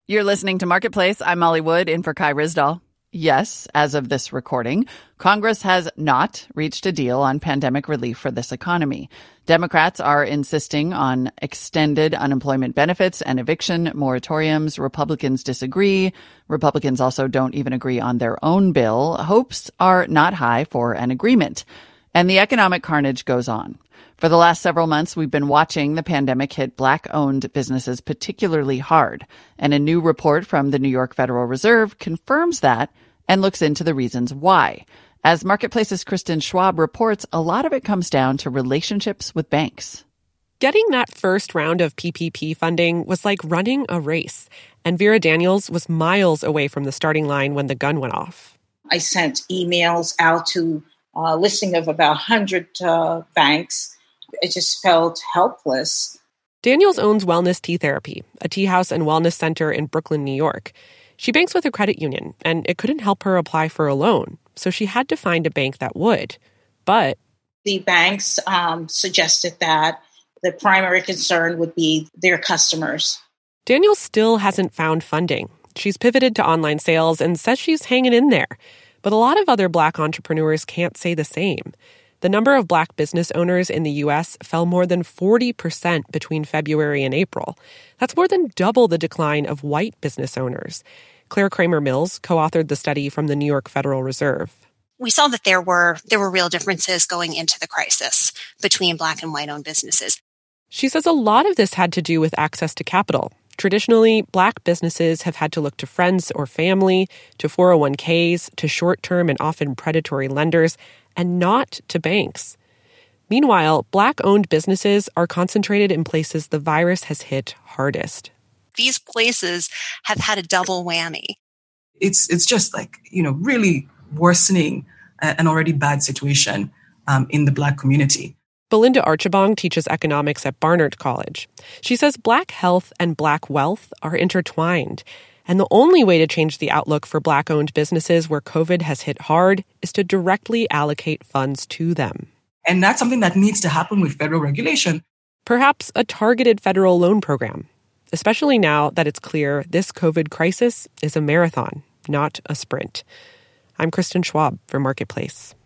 You're listening to Marketplace. I'm Molly Wood in for Kai Ryssdal. Yes, as of this recording, Congress has not reached a deal on pandemic relief for this economy. Democrats are insisting on extended unemployment benefits and eviction moratoriums. Republicans disagree. Republicans also don't even agree on their own bill. Hopes are not high for an agreement. And the economic carnage goes on. For the last several months, we've been watching the pandemic hit Black-owned businesses particularly hard. And a new report from the New York Federal Reserve confirms that and looks into the reasons why. As Marketplace's Kristen Schwab reports, a lot of it comes down to relationships with banks. Getting that first round of PPP funding was like running a race. And Vera Daniels was miles away from the starting line when the gun went off. I sent emails out to a listing of about 100 banks. I just felt helpless. Daniels owns Wellness Tea Therapy, a tea house and wellness center in Brooklyn, New York. She banks with a credit union, and it couldn't help her apply for a loan, so she had to find a bank that would. But the banks suggested that the primary concern would be their customers. Daniels still hasn't found funding. She's pivoted to online sales and says she's hanging in there. But a lot of other Black entrepreneurs can't say the same. The number of Black business owners in the U.S. fell more than 40% between February and April. That's more than double the decline of white business owners. Claire Kramer Mills co-authored the study from the New York Federal Reserve. We saw that there were real differences going into the crisis between Black and white-owned businesses. She says a lot of this had to do with access to capital. Traditionally, Black businesses have had to look to friends or family, to 401ks, to short-term and often predatory lenders, and not to banks. Meanwhile, Black-owned businesses are concentrated in places the virus has hit hardest. These places have had a double whammy. It's just really worsening an already bad situation in the Black community. Belinda Archibong teaches economics at Barnard College. She says Black health and Black wealth are intertwined. And the only way to change the outlook for Black-owned businesses where COVID has hit hard is to directly allocate funds to them. And that's something that needs to happen with federal regulation. Perhaps a targeted federal loan program, especially now that it's clear this COVID crisis is a marathon, not a sprint. I'm Kristen Schwab for Marketplace.